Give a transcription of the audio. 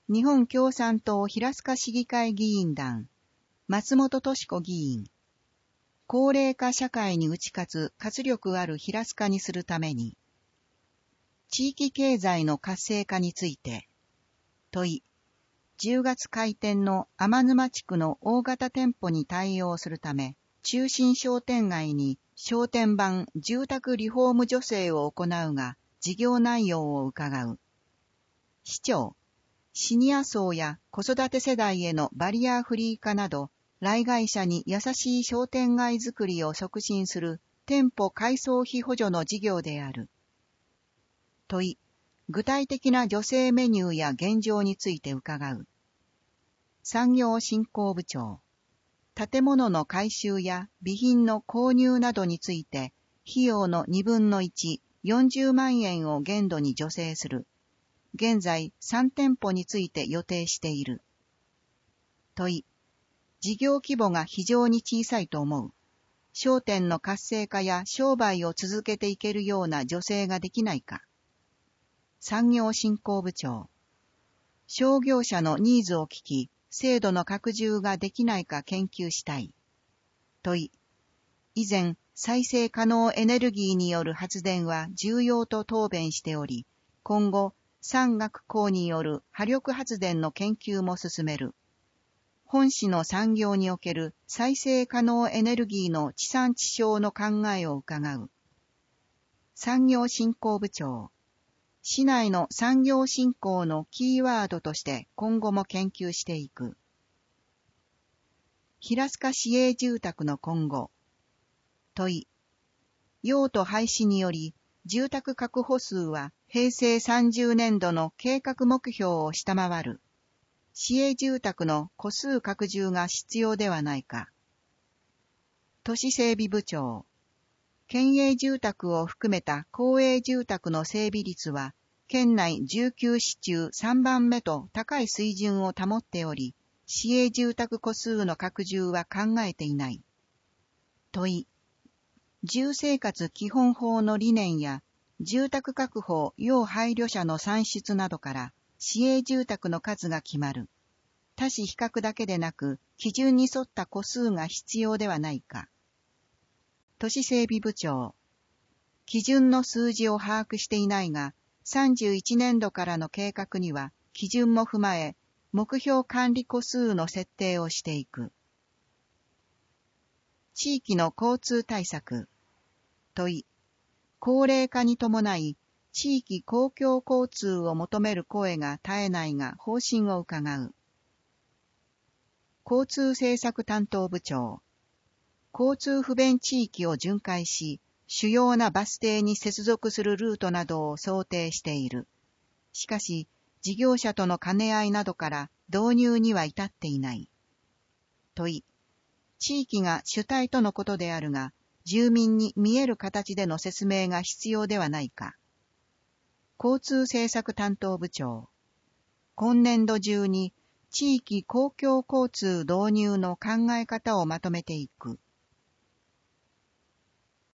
日本共産党平塚市議会議員団、松本敏子議員。高齢化社会に打ち勝つ活力ある平塚にするために、地域経済の活性化について、問い、10月開店の天沼地区の大型店舗に対応するため、中心商店街に商店版住宅リフォーム助成を行うが、事業内容を伺う。市長、シニア層や子育て世代へのバリアフリー化など、来街者に優しい商店街づくりを促進する店舗改装費補助の事業である。問い、具体的な助成メニューや現状について伺う。産業振興部長、建物の改修や備品の購入などについて、費用の2分の1、40万円を限度に助成する。現在3店舗について予定している。問い、事業規模が非常に小さいと思う。商店の活性化や商売を続けていけるような助成ができないか。産業振興部長、商業者のニーズを聞き、制度の拡充ができないか研究したい。問い、以前、再生可能エネルギーによる発電は重要と答弁しており、今後、産学工による波力発電の研究も進める。本市の産業における再生可能エネルギーの地産地消の考えを伺う。産業振興部長、市内の産業振興のキーワードとして今後も研究していく。平塚市営住宅の今後。問い、用途廃止により、住宅確保数は平成30年度の計画目標を下回る。市営住宅の戸数拡充が必要ではないか。都市整備部長、県営住宅を含めた公営住宅の整備率は、県内19市中3番目と高い水準を保っており、市営住宅戸数の拡充は考えていない。問い、住生活基本法の理念や、住宅確保要配慮者の算出などから、市営住宅の数が決まる。他市比較だけでなく、基準に沿った戸数が必要ではないか。都市整備部長、基準の数字を把握していないが、31年度からの計画には、基準も踏まえ、目標管理戸数の設定をしていく。地域の交通対策。問い、高齢化に伴い、地域公共交通を求める声が絶えないが方針を伺う。交通政策担当部長、交通不便地域を巡回し、主要なバス停に接続するルートなどを想定している。しかし、事業者との兼ね合いなどから導入には至っていない。問い、地域が主体とのことであるが、住民に見える形での説明が必要ではないか。交通政策担当部長、今年度中に地域公共交通導入の考え方をまとめていく。